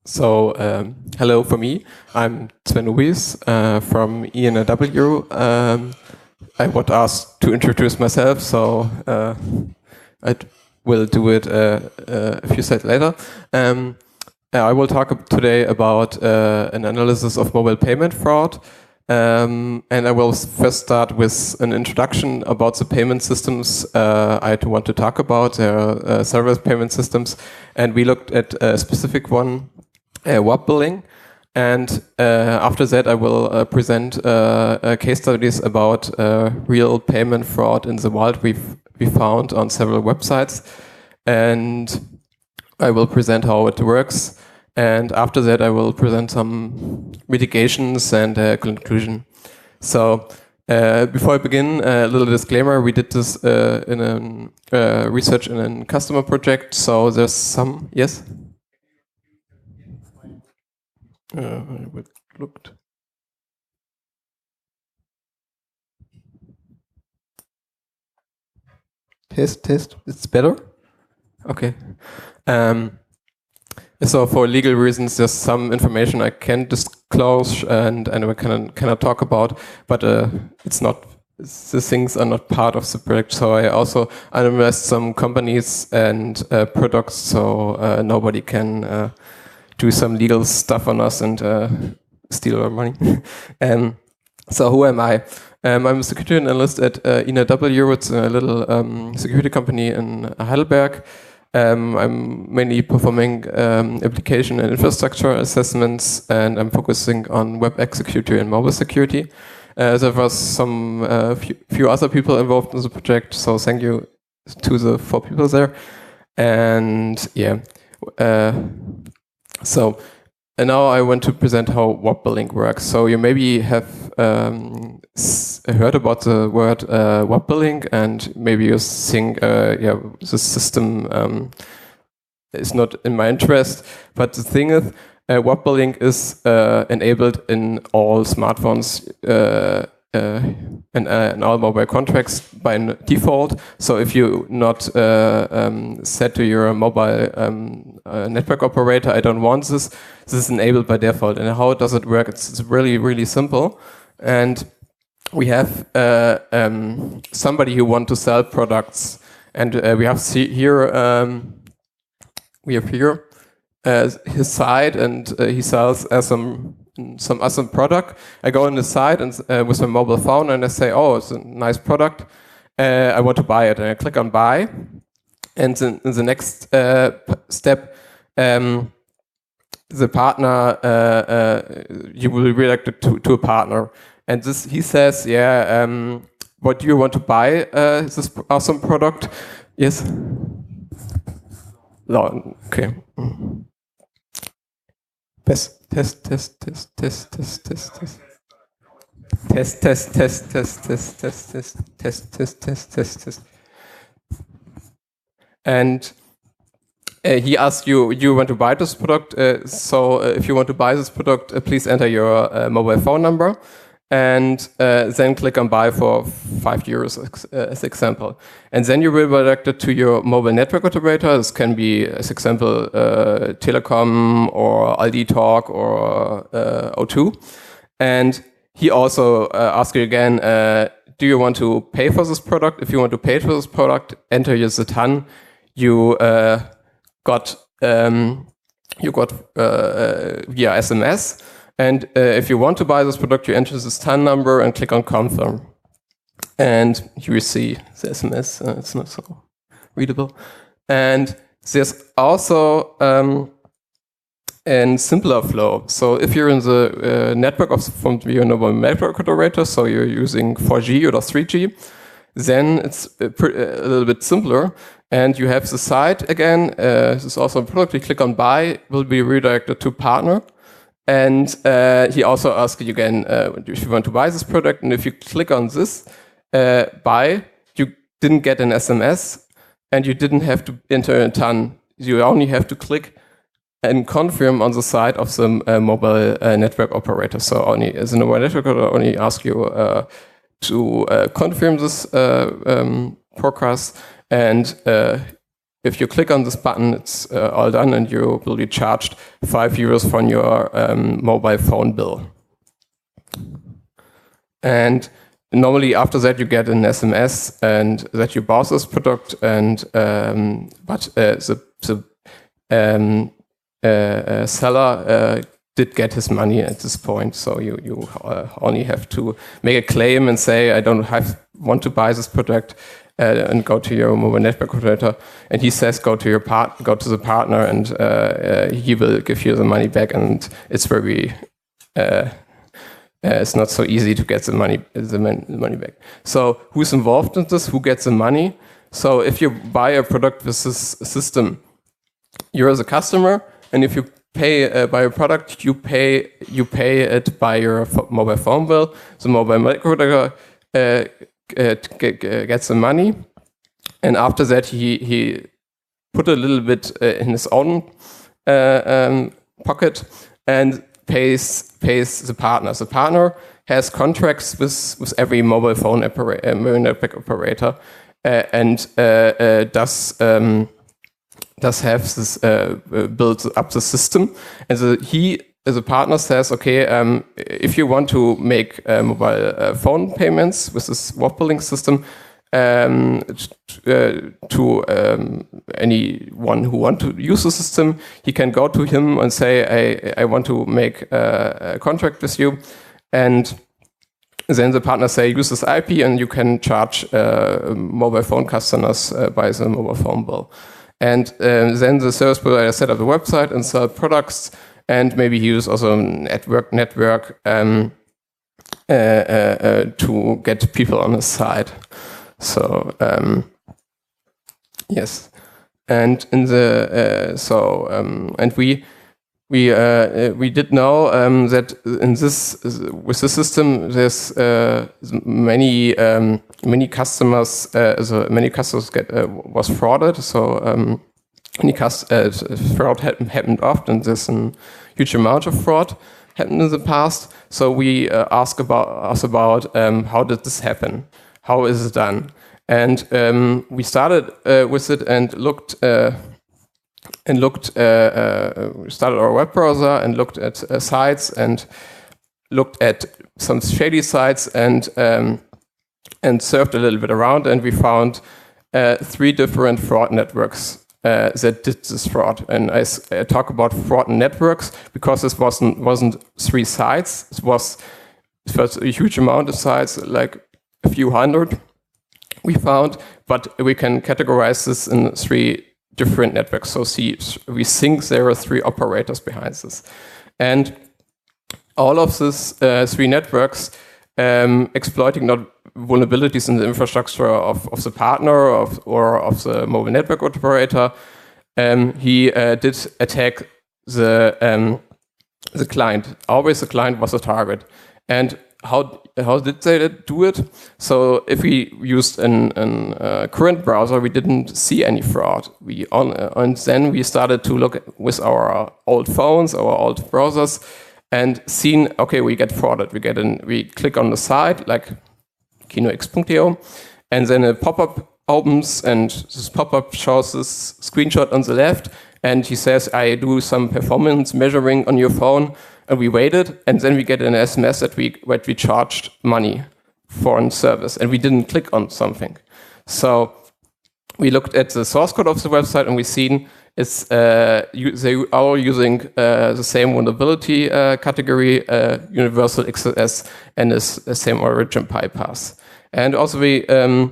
Hello for me. I'm Sven Uwis from ENRW. I was asked to introduce myself, so I will do it a few slides later. I will talk today about an analysis of mobile payment fraud. And I will first start with an introduction about the payment systems I want to talk about. There are several payment systems, and we looked at a specific one, WAP billing. And after that, I will present case studies about real payment fraud in the world we found on several websites. And I will present how it works. And after that, I will present some mitigations and conclusion. So before I begin, a little disclaimer. We did this in a research in a customer project. So there's some, yes? I looked. Test. It's better? Okay. So for legal reasons, there's some information I can disclose and I cannot talk about, but it's not. The things are not part of the project. So I also analyzed some companies and products, so nobody can do some legal stuff on us and steal our money. So who am I? I'm a security analyst at ENRW. It's a little security company in Heidelberg. I'm mainly performing application and infrastructure assessments, and I'm focusing on web security and mobile security. There was some few other people involved in the project, so thank you to the 4 people there. And yeah, and now I want to present how WAP billing works. So you maybe have heard about the word WAP billing, and maybe you think, the system is not in my interest. But the thing is, WAP billing is enabled in all smartphones and all mobile contracts by default. So if you not set to your mobile network operator, I don't want this. This is enabled by default. And how does it work? It's really, really simple. And we have somebody who wants to sell products, and we have here his site, and he sells some awesome product. I go on the site and with my mobile phone, and I say, "Oh, it's a nice product. I want to buy it." And I click on buy, and in the next step, the partner you will be redirected to a partner. And he says, what do you want to buy this awesome product? Yes? No, okay. Test. And he asks you want to buy this product. So if you want to buy this product, please enter your mobile phone number. And then click on buy for €5 as example. And then you will be directed to your mobile network operator. This can be, as example, Telekom or Aldi Talk or O2. And he also asks you again, do you want to pay for this product? If you want to pay for this product, enter your ZTAN. You got via SMS. And if you want to buy this product, you enter this TAN number and click on confirm. And you will see the SMS. It's not so readable. And there's also a simpler flow. So if you're in the network from your mobile network operator, so you're using 4G or 3G, then it's a little bit simpler. And you have the site again. This is also a product. You click on buy, will be redirected to partner. And he also asks you again if you want to buy this product. And if you click on this buy, you didn't get an SMS, and you didn't have to enter a TAN. You only have to click and confirm on the side of the mobile network operator. So only as a mobile network operator, only ask you to confirm this forecast, and if you click on this button, it's all done, and you will be charged €5 from your mobile phone bill. And normally after that you get an SMS and that you bought this product, and but the seller did get his money at this point. So you only have to make a claim and say, I don't want to buy this product, and go to your mobile network operator. And he says, go to the partner, and he will give you the money back. And it's very it's not so easy to get the money back. So who's involved in this? Who gets the money? So if you buy a product with this system, you're the customer, and if you buy a product, you pay it by your mobile phone bill. The mobile network operator gets the money, and after that he put a little bit in his own pocket and pays the partner. The partner has contracts with every mobile phone network operator, and does have this built up the system, and the partner says, okay, if you want to make mobile phone payments with this swap billing system to anyone who want to use the system, he can go to him and say, I want to make a contract with you, and then the partner say, use this IP, and you can charge mobile phone customers by the mobile phone bill. And then the service provider set up the website and sell products, and maybe he use also network to get people on his side. So yes, and in the and we did know that in this with the system there's many customers was frauded. So fraud happened often. There's a huge amount of fraud happened in the past. So we asked about how did this happen? How is it done? And we started with it and started our web browser and looked at sites and looked at some shady sites and surfed a little bit around, and we found 3 different fraud networks that did this fraud. And I talk about fraud networks because this wasn't 3 sites. It was a huge amount of sites, like a few hundred we found, but we can categorize this in 3 different networks. So we think there are 3 operators behind this. And all of these 3 networks exploiting not vulnerabilities in the infrastructure of the partner or of the mobile network operator. He did attack the client. Always the client was a target. And how did they do it? So if we used a current browser, we didn't see any fraud. And then we started to look with our old phones, our old browsers, and seen, okay, we get frauded. We click on the site, like kinox.io, and then a pop-up opens, and this pop-up shows this screenshot on the left, and he says, I do some performance measuring on your phone. And we waited, and then we get an SMS that we charged money for a service, and we didn't click on something. So we looked at the source code of the website, and we seen they are using the same vulnerability category, universal XSS, and the same origin bypass. And also we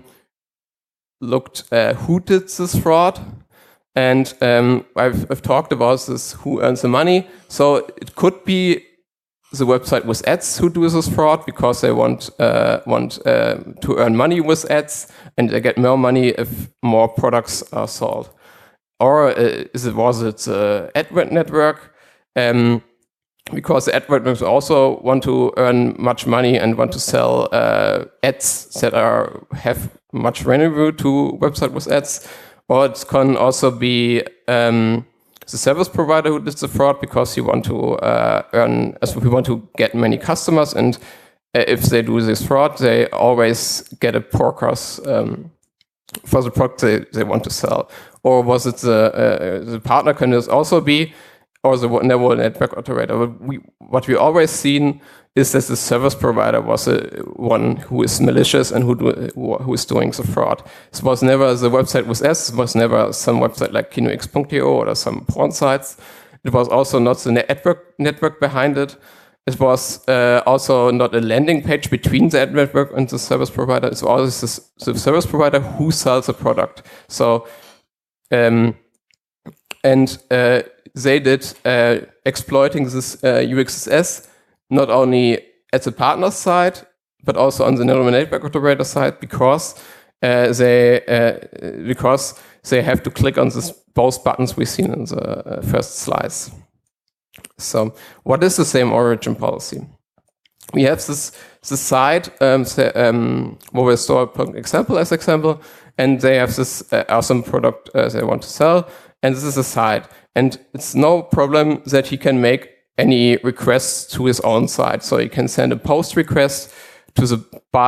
looked who did this fraud. And I've talked about this, who earns the money. So it could be the website with ads who do this fraud because they want to earn money with ads, and they get more money if more products are sold. Or was it the AdWord network? Because the AdWord networks also want to earn much money and want to sell ads that have much revenue to website with ads. Or it can also be the service provider who did the fraud because you want to we want to get many customers, and if they do this fraud, they always get a poor cross for the product they want to sell? Or was it the partner can this also be, or the network operator? What we always seen is that the service provider was one who is malicious and who is doing the fraud. It was never the website with S, it was never some website like KinoX.io or some porn sites. It was also not the network behind it. It was also not a landing page between the ad network and the service provider. It's always the service provider who sells the product. So, they did exploiting this UXSS not only at the partner side, but also on the network operator side, because they have to click on both buttons we've seen in the first slice. So, what is the same origin policy? We have this site, mobile store.example as example, and they have this awesome product they want to sell, and this is a site. And it's no problem that he can make any requests to his own site. So he can send a post request to the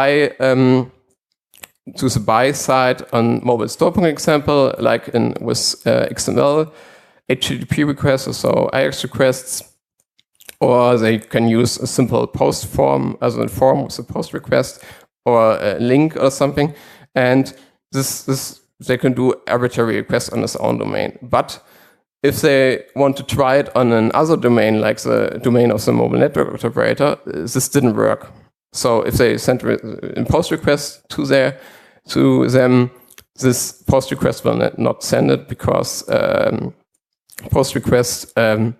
buy side on mobile store.example, like with XML, HTTP requests, or so AJAX requests, or they can use a simple post form as a form with a post request or a link or something. And this they can do arbitrary requests on his own domain. But if they want to try it on another domain, like the domain of the mobile network operator, this didn't work. So if they send a post request to them, this post request will not send it, because post request can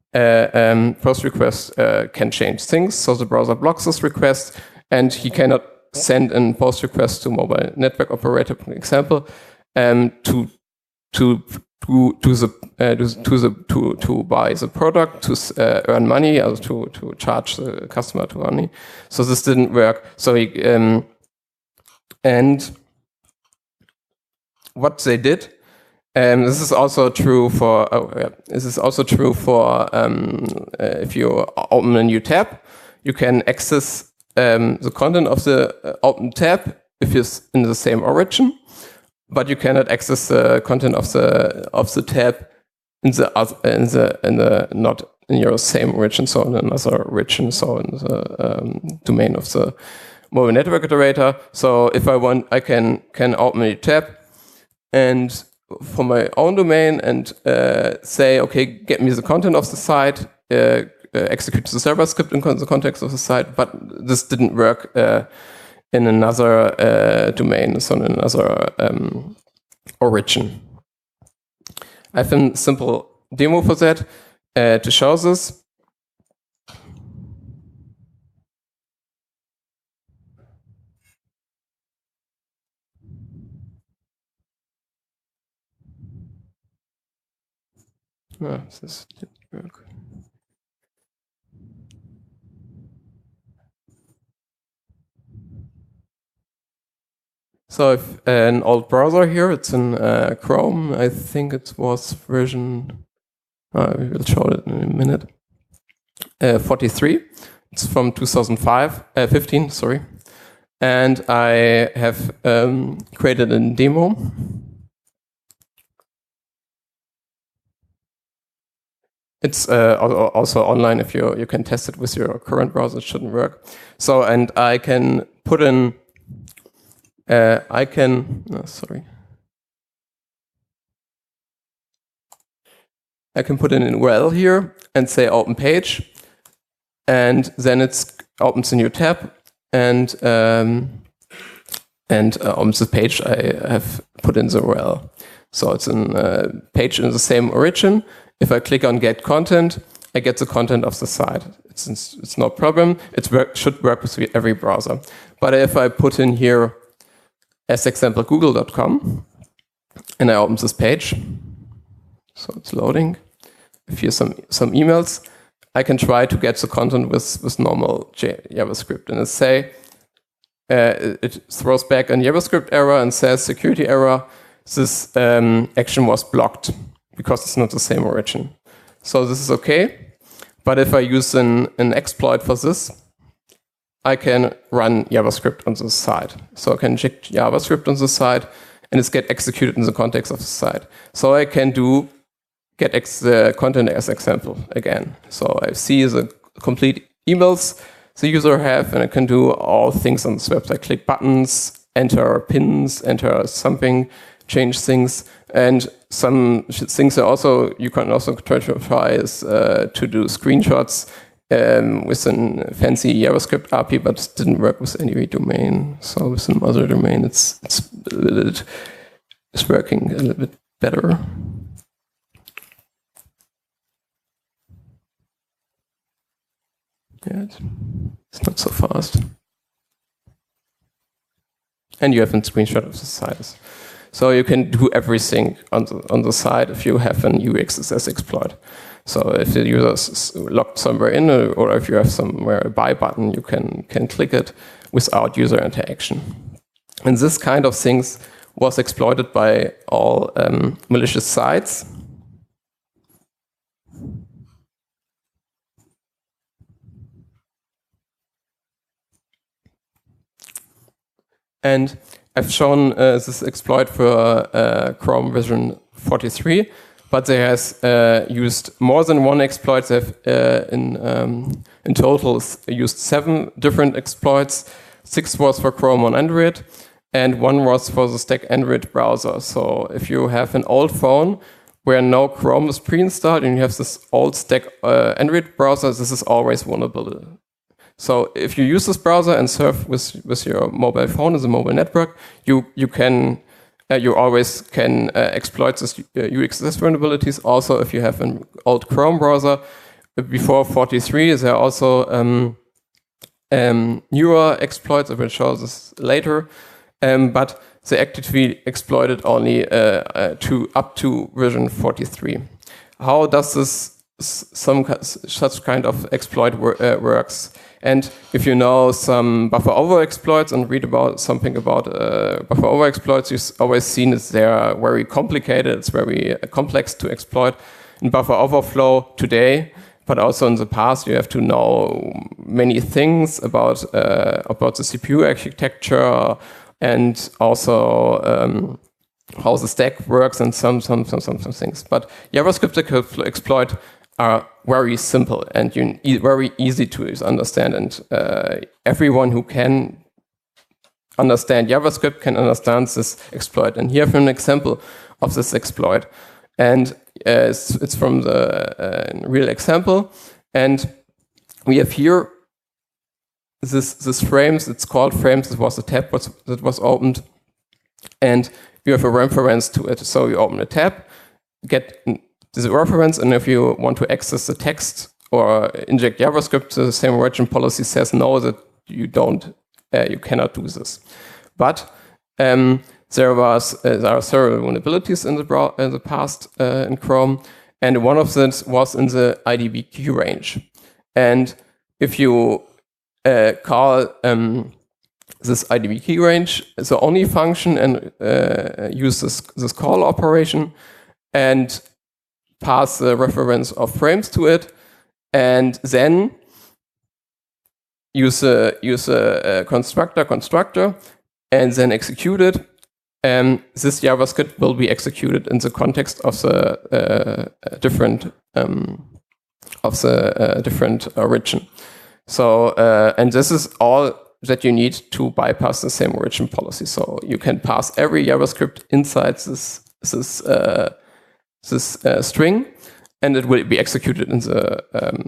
change things. So the browser blocks this request, and he cannot send a post request to mobile network operator, for example, to buy the product, to earn money, or to charge the customer to money. So this didn't work. So and what they did, this is also true for if you open a new tab, you can access the content of the open tab if it's in the same origin, but you cannot access the content of the tab not in your same origin, so in another origin, so in the domain of the mobile network operator. So if I want, I can open a tab and for my own domain and say, okay, get me the content of the site, execute the server script in the context of the site, but this didn't work in another domain, so in another origin. I have a simple demo for that to show this. This didn't work. So if an old browser here, it's in Chrome. I think it was version, we will show it in a minute, 43. It's from 2015, sorry. And I have created a demo. It's also online. If you can test it with your current browser, it shouldn't work. So, and I can put in, I can put in an URL here and say open page, and then it opens a new tab and opens the page I have put in the URL. So it's a page in the same origin. If I click on get content, I get the content of the site. It's no problem. It should work with every browser. But if I put in here, as example, google.com, and I open this page, so it's loading. If here's some emails, I can try to get the content with normal JavaScript. And it throws back a JavaScript error and says security error. This action was blocked because it's not the same origin. So this is okay. But if I use an exploit for this, I can run JavaScript on the side. So I can inject JavaScript on the side, and it's get executed in the context of the site. So I can do get the content as example again. So I see the complete emails the user have, and I can do all things on this website, click buttons, enter pins, enter something, change things, and some things are also, you can also try is to do screenshots with a fancy JavaScript API, but it didn't work with any domain. So with some other domain, it's working a little bit better. Yeah, it's not so fast. And you have a screenshot of the site. So you can do everything on the site if you have an UXSS exploit. So if the user is logged somewhere in, or if you have somewhere a buy button, you can click it without user interaction. And this kind of things was exploited by all malicious sites. And I've shown this exploit for Chrome version 43, but they has used more than one exploit. They've in total used 7 different exploits. 6 was for Chrome on Android, and 1 was for the stack Android browser. So if you have an old phone where no Chrome is pre-installed and you have this old stack Android browser, this is always vulnerable. So if you use this browser and surf with your mobile phone as a mobile network, you always can exploit this UXSS vulnerabilities. Also, if you have an old Chrome browser before 43, there are also newer exploits. I will show this later, but they actively exploited only up to version 43. How does this such kind of exploit works? And if you know some buffer over exploits and read about something about buffer over exploits, you've always seen that they are very complicated. It's very complex to exploit. In buffer overflow today, but also in the past, you have to know many things about the CPU architecture and also how the stack works and some things. But JavaScript exploit are very simple and very easy to understand, and everyone who can understand JavaScript can understand this exploit. And here I have an example of this exploit, and it's from the real example. And we have here this frames. It's called frames. It was a tab that was opened, and you have a reference to it. So you open a tab, get this reference, and if you want to access the text or inject JavaScript, the same origin policy says no, that you cannot do this. But there are several vulnerabilities in the past in Chrome, and one of them was in the IDB key range. And if you call this IDB key range the only function and use this call operation and pass the reference of frames to it, and then use a constructor, and then execute it. This JavaScript will be executed in the context of the different origin. So and this is all that you need to bypass the same origin policy. So you can pass every JavaScript inside this string, and it will be executed in the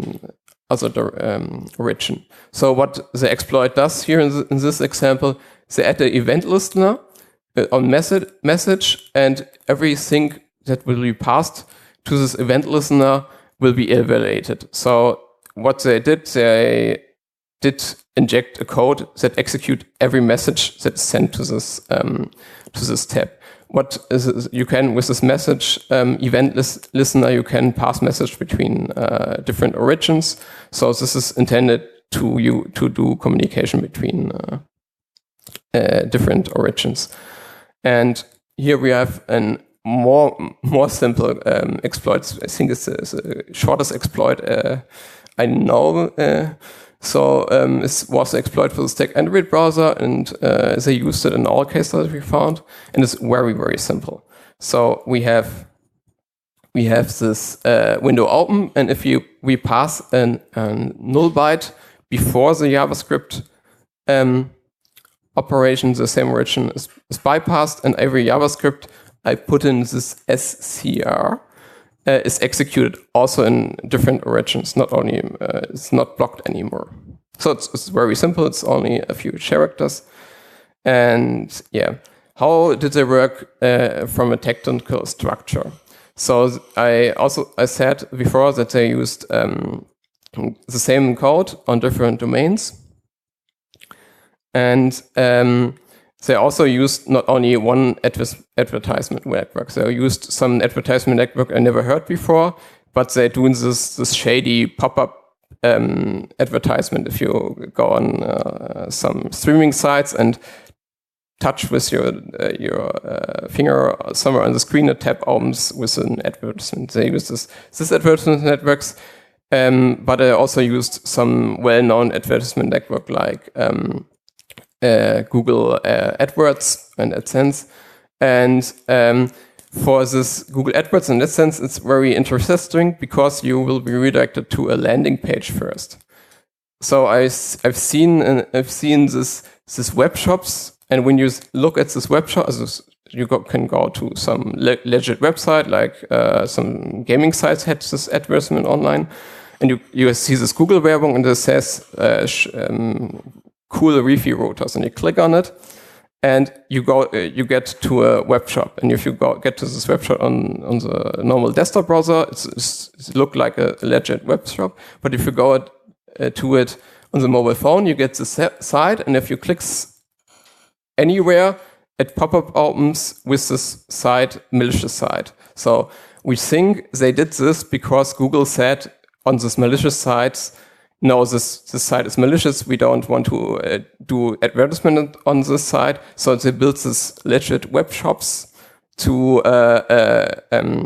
other origin. So what the exploit does here in this example, they add the event listener on message, and everything that will be passed to this event listener will be evaluated. So what they did inject a code that execute every message that is sent to this tab. What is you can with this message event listener, you can pass message between different origins. So this is intended to do communication between different origins. And here we have an more simple exploit. I think it's the shortest exploit I know. So it was an exploit for the stack Android browser, and they used it in all cases that we found, and it's very, very simple. So we have this window open, and if we pass a null byte before the JavaScript operation, the same origin is bypassed, and every JavaScript I put in this SCR is executed also in different origins. Not only it's not blocked anymore. So it's very simple. It's only a few characters, and yeah, how did they work from a technical structure? So I said before that they used the same code on different domains. And they also used not only one advertisement network. They used some advertisement network I never heard before, but they're doing this shady pop-up advertisement. If you go on some streaming sites and touch with your finger somewhere on the screen, a tab opens with an advertisement. They use this advertisement networks, but they also used some well-known advertisement network like Google AdWords and AdSense. And for this Google AdWords and AdSense, it's very interesting because you will be redirected to a landing page first. So I've seen this web shops, and when you look at this web shop, you can go to some legit website, like some gaming sites had this advertisement online, and you see this Google Werbung, and it says cool Wi-Fi routers, and you click on it, and you get to a web shop. And if you get to this web shop on the normal desktop browser, it looks like a legit web shop. But if you go to it on the mobile phone, you get the site, and if you click anywhere, it pop-up opens with this site, malicious site. So we think they did this because Google said on this malicious sites, no, this site is malicious. We don't want to do advertisement on this site. So they built this legit web shops to have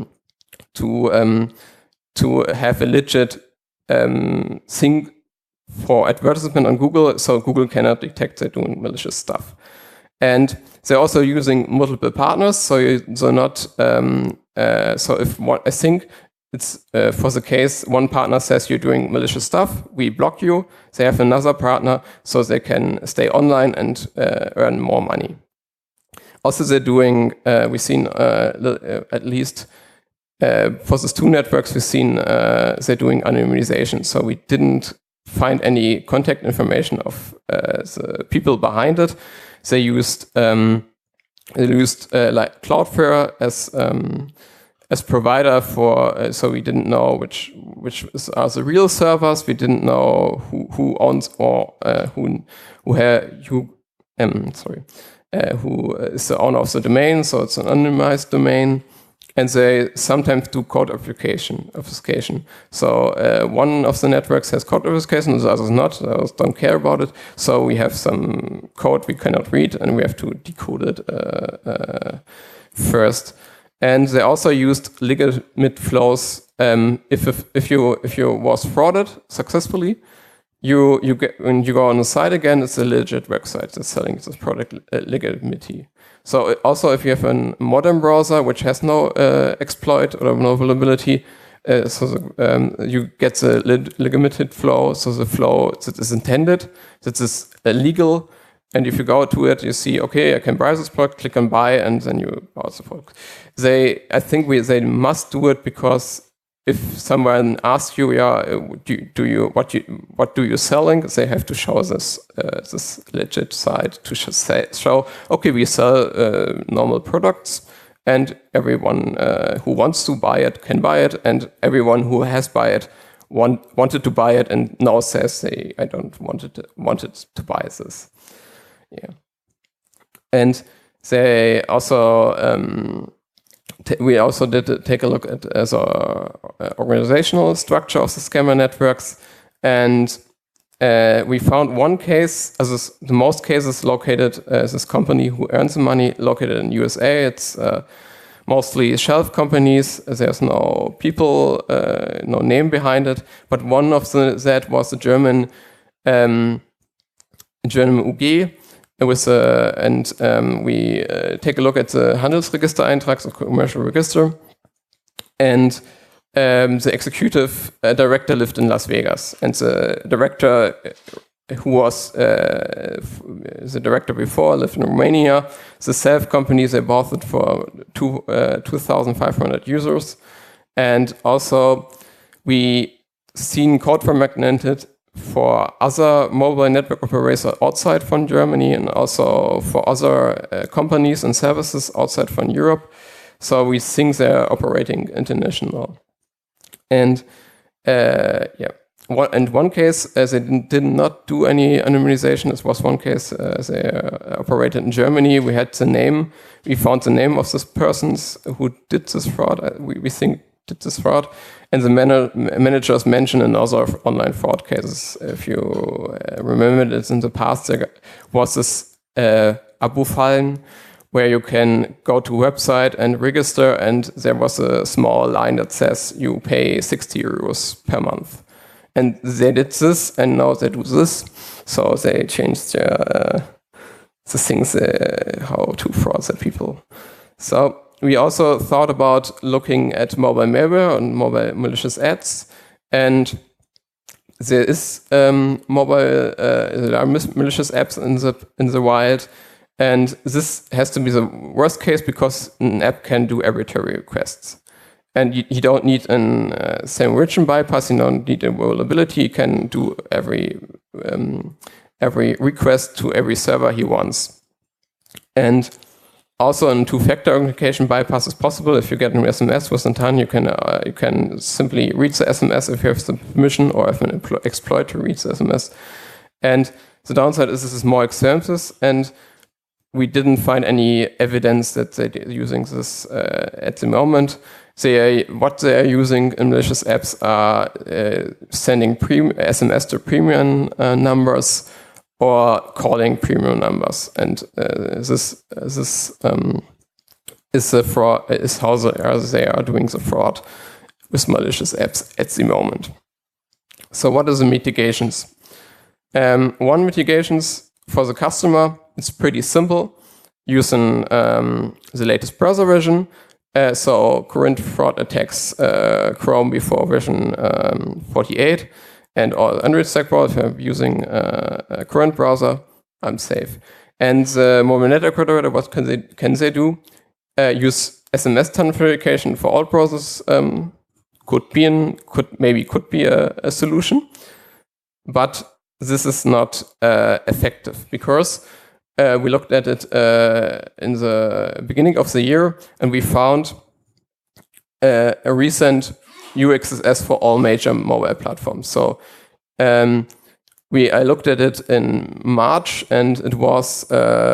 a legit thing for advertisement on Google, so Google cannot detect they're doing malicious stuff. And they're also using multiple partners, so not. So if I think it's for the case one partner says you're doing malicious stuff, we block you. They have another partner, so they can stay online and earn more money. Also, they're doing. We've seen at least for these two networks, we've seen they're doing anonymization. So we didn't find any contact information of the people behind it. They used like Cloudflare as provider for, so we didn't know which are the real servers. We didn't know who owns or who is the owner of the domain. So it's an anonymized domain. And they sometimes do code obfuscation. So one of the networks has code obfuscation, the others not. The others don't care about it. So we have some code we cannot read, and we have to decode it first. And they also used legitimate flows. If you was frauded successfully, you get, when you go on the site again, it's a legit website that's selling this product legitimately. So also, if you have a modern browser which has no exploit or no vulnerability, you get the legitimate flow. So the flow that is intended, that is legal. And if you go to it, you see, okay, I can buy this product, click on buy, and then you buy the product. I think they must do it because if someone asks you, what do you selling? They have to show this legit site to show, okay, we sell normal products, and everyone who wants to buy it can buy it, and everyone who has buy it wanted to buy it and now says I don't wanted to buy this. Yeah, and they also. We also did take a look at the organizational structure of the scammer networks, and we found one case, the most cases located, this company who earns the money located in USA. It's mostly shelf companies. There's no people, no name behind it, but one of that was a German German UG. We take a look at the Handelsregistereintrag, the commercial register, and the executive director lived in Las Vegas, and the director who was the director before lived in Romania. The self company, they bought it for 2,500 users, and also we seen code fragmented for other mobile network operators outside from Germany and also for other companies and services outside from Europe. So we think they're operating international. And one case, they did not do any anonymization. This was one case they operated in Germany. We had the name. We found the name of this persons who did this fraud. We think did this fraud. And the managers mentioned in other online fraud cases. If you remember it in the past, there was this Abo-Fallen, where you can go to a website and register, and there was a small line that says you pay 60 euros per month. And they did this, and now they do this. So they changed the things, how to fraud the people. So we also thought about looking at mobile malware and mobile malicious ads. And there is there are malicious apps in the wild. And this has to be the worst case because an app can do arbitrary requests. And you don't need a same origin bypass, you don't need availability, you can do every request to every server he wants. And also a two-factor authentication bypass is possible. If you get an SMS with Santan, you can simply read the SMS if you have the permission or if an exploit to read the SMS. And the downside is this is more expensive, and we didn't find any evidence that they're using this at the moment. What they are using in malicious apps are sending SMS to premium numbers or calling premium numbers, and this is a fraud. Is how they are doing the fraud with malicious apps at the moment. So, what are the mitigations? One mitigations for the customer. It's pretty simple, using the latest browser version. So current fraud attacks Chrome before version 48, and all Android stack browsers. If I'm using a current browser, I'm safe. And the mobile network operator, what can they do? Use SMS tunnel verification for all browsers. Could be a solution, but this is not effective because we looked at it in the beginning of the year, and we found a recent UXSS for all major mobile platforms. So I looked at it in March, and it was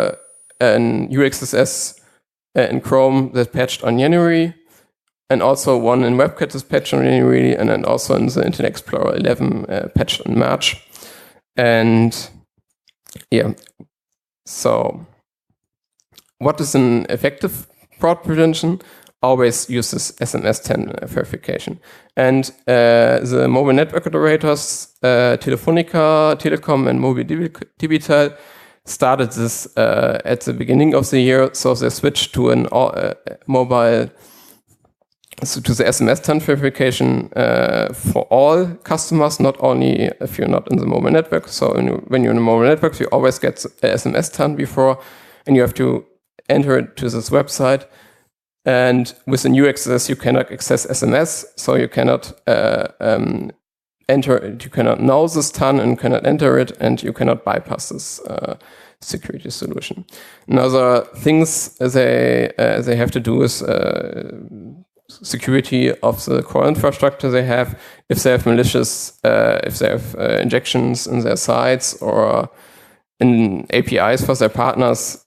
an UXSS in Chrome that patched on January, and also one in WebKit is patched on January, and then also in the Internet Explorer 11 patched in March. And yeah. So, what is an effective fraud prevention? Always uses SMS 10 verification. And the mobile network operators, Telefonica, Telekom, and Mobildigital started this at the beginning of the year. So they switched to an mobile, to the SMS 10 verification for all customers, not only if you're not in the mobile network. So when you're in the mobile network, you always get SMS 10 before, and you have to enter it to this website. And with the new access, you cannot access SMS, so you cannot enter it. You cannot know this TAN and cannot enter it, and you cannot bypass this security solution. Another things they have to do is security of the core infrastructure they have. If they have malicious, if they have injections in their sites or in APIs for their partners,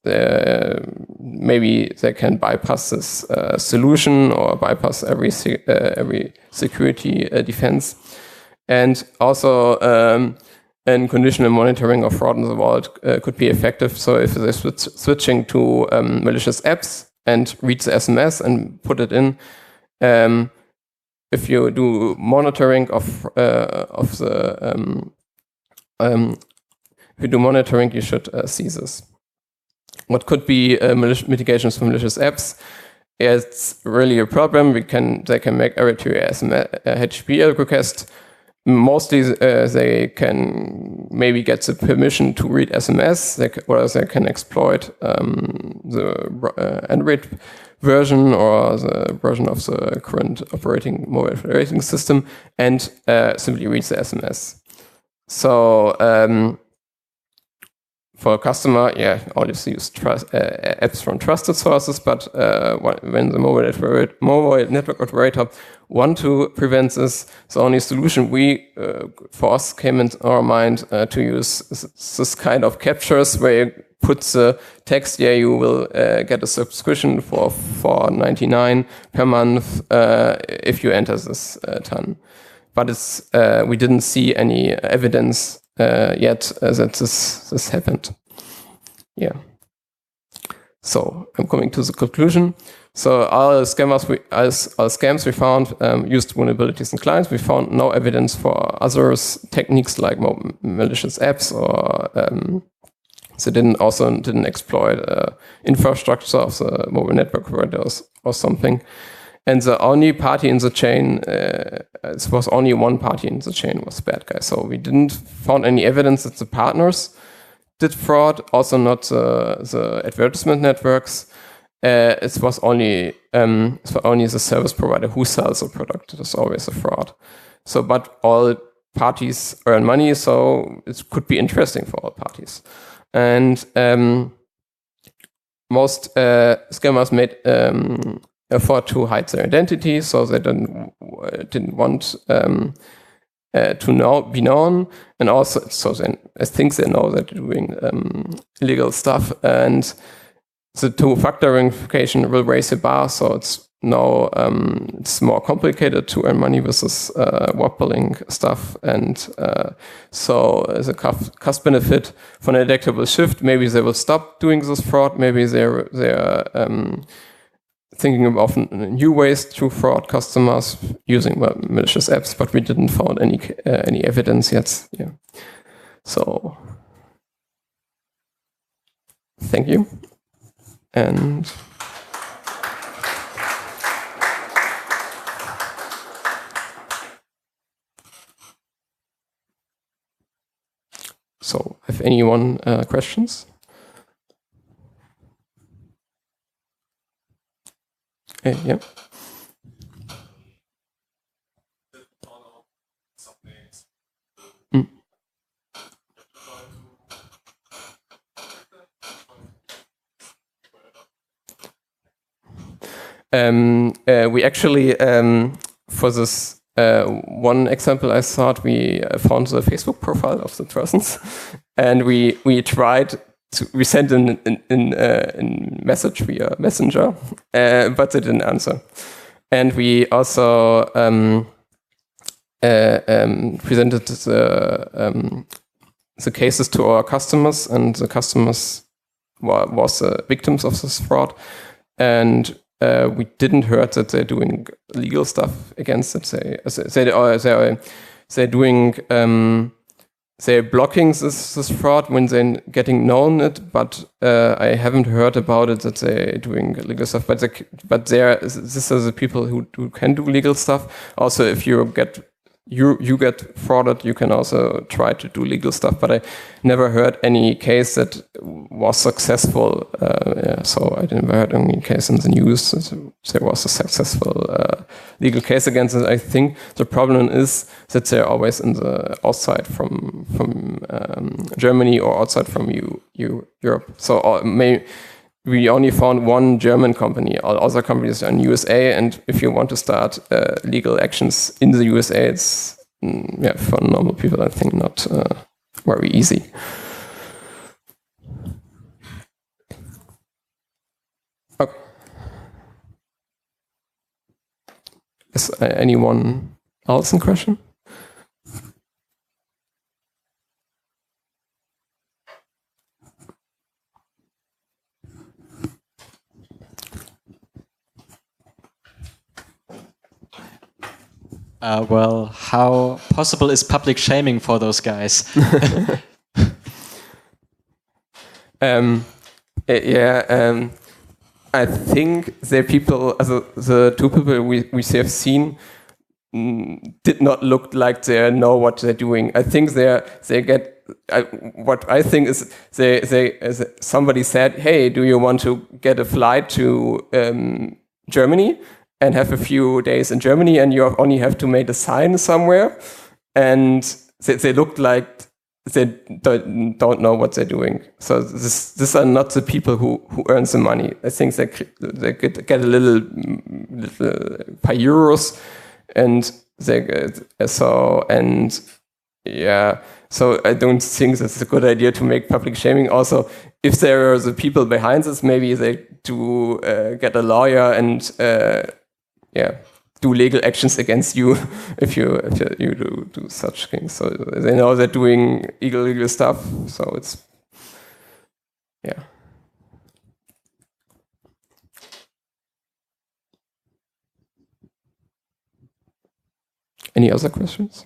maybe they can bypass this solution or bypass every security defense. And also, and conditional monitoring of fraud in the world could be effective. So if they're switching to malicious apps and read the SMS and put it in, if you do monitoring of the if you do monitoring, you should see this. What could be mitigations for malicious apps? It's really a problem. They can make error to your HTTP request. Mostly, they can maybe get the permission to read SMS, or they can exploit the Android version or the version of the current mobile operating system and simply read the SMS. So for a customer, always use apps from trusted sources, but when the mobile network operator want to prevent this, the only solution for us came in our mind to use this kind of captures where you put the text, you will get a subscription for $4.99 per month if you enter this ton. But we didn't see any evidence yet that this happened. Yeah. So I'm coming to the conclusion. So all scams we found used vulnerabilities in clients. We found no evidence for other techniques like malicious apps, or they didn't exploit infrastructure of the mobile network providers or something. And the only party in the chain, it was only one party in the chain, was bad guy. So we didn't found any evidence that the partners did fraud, also not the advertisement networks. It was only the service provider who sells the product. It is always a fraud. So, but all parties earn money, so it could be interesting for all parties. And most scammers made effort to hide their identity, so they didn't want to be known, and also so I think they know that they're doing illegal stuff, and the two-factor verification will raise the bar, so it's now it's more complicated to earn money with this wobbling stuff, and so the cost benefit for an detectable shift, maybe they will stop doing this fraud, maybe they're thinking of new ways to fraud customers using malicious apps, but we didn't find any evidence yet. Yeah. So thank you. And so, if anyone questions? Yeah. We actually, for this one example I thought, we found the Facebook profile of the persons, and we tried we sent in message via Messenger, but they didn't answer. And we also presented the cases to our customers, and the customers was victims of this fraud, and we didn't heard that they're doing legal stuff against it. They're doing. They're blocking this fraud when they're getting known it, but I haven't heard about it that they're doing legal stuff. But these are the people who can do legal stuff. Also, if you get frauded, you can also try to do legal stuff. But I never heard any case that was successful. So I never heard any case in the news that there was a successful legal case against it. I think the problem is that they're always outside from Germany or outside from Europe. So we only found one German company. All other companies are in USA, and if you want to start legal actions in the USA, it's for normal people, I think not very easy. Okay. Is anyone else in question? Well, how possible is public shaming for those guys? Yeah, I think the people, the two people we have seen, did not look like they know what they're doing. I think they get. What I think is somebody said, "Hey, do you want to get a flight to Germany and have a few days in Germany, and you only have to make a sign somewhere?" And they looked like they don't know what they're doing. So these are not the people who earn the money. I think they get a little paar euros, and they get So I don't think that's a good idea to make public shaming. Also, if there are the people behind this, maybe they do get a lawyer and do legal actions against you if you do such things. So they know they're doing illegal stuff. So it's Any other questions?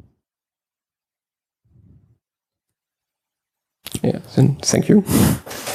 Yeah, then thank you.